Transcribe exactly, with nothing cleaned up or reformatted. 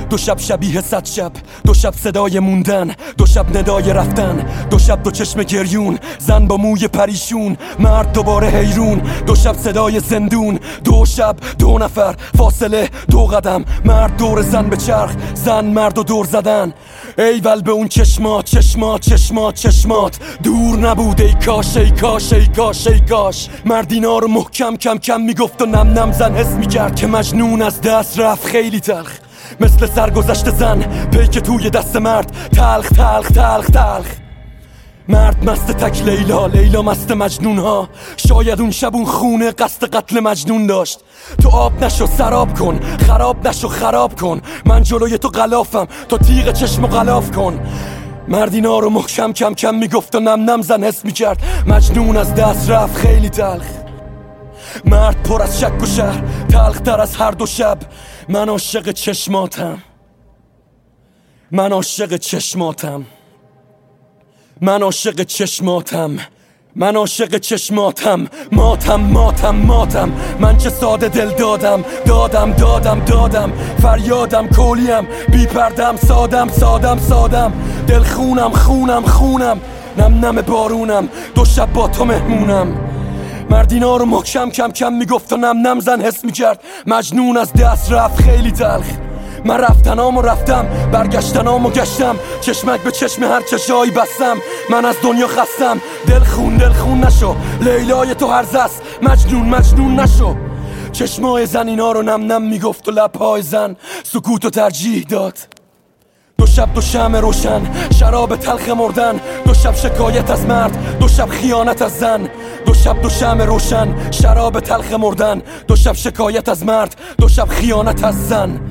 دو شب شبیه صد شب، دو شب صدای موندن، دو شب ندای رفتن، دو شب دو چشم گریون، زن با موی پریشون، مرد دوباره حیرون، دو شب صدای زندون، دو شب دو نفر فاصله دو قدم، مرد دور زن به چرخ، زن مرد و دور زدن. ایول به اون چشمات چشمات چشمات چشمات دور نبود، ای کاش ای کاش ای کاش ای کاش. مرد اینا رو محکم کم کم میگفت و نم نم زن حس میکرد که مجنون از دست رفت خیلی تلخ، مثل سرگذشت زن پیک توی دست مرد، تلخ تلخ تلخ تلخ. مرد مست تک لیلا، لیلا مست مجنون ها، شاید اون شب اون خونه قصد قتل مجنون داشت. تو آب نشو سراب کن، خراب نشو خراب کن، من جلوی تو غلافم، تو تیغ چشم و غلاف کن. مرد اینا رو محکم کم کم میگفت و نم نم زن حس میکرد مجنون از دست رفت خیلی تلخ. مرد پر از شک و شهر، تلخ تر از هر دو شب. من عاشق چشماتم، من عاشق چشماتم، من عاشق چشماتم، من عاشق چشماتم. ماتم ماتم ماتم، من چه ساده دل دادم دادم دادم دادم. فریادم کولیم بی پردم، سادم سادم سادم. دل خونم خونم خونم، نم نم بارونم، دو شب با تو مهمونم. مردینا رو محکم کم کم میگفت و نم نم زن حس میکرد مجنون از دست رفت خیلی تلخ. من رفتنامو رفتم، برگشتنامو گشتم، چشمک به چشم هر چشایی بستم. من از دنیا خستم، دل خون دل خون نشو، لیلای تو هرزه است، مجنون مجنون نشو. چشمای زن اینا رو نم نم میگفت و لبهای زن سکوتو ترجیح داد. دو شب دو شمع روشن، شراب تلخ مردن، دو شب شکایت از مرد، دو شب خیانت از زن. دو شب دو شمع روشن، شراب تلخ مردن، دو شب شکایت از مرد، دو شب خیانت از زن.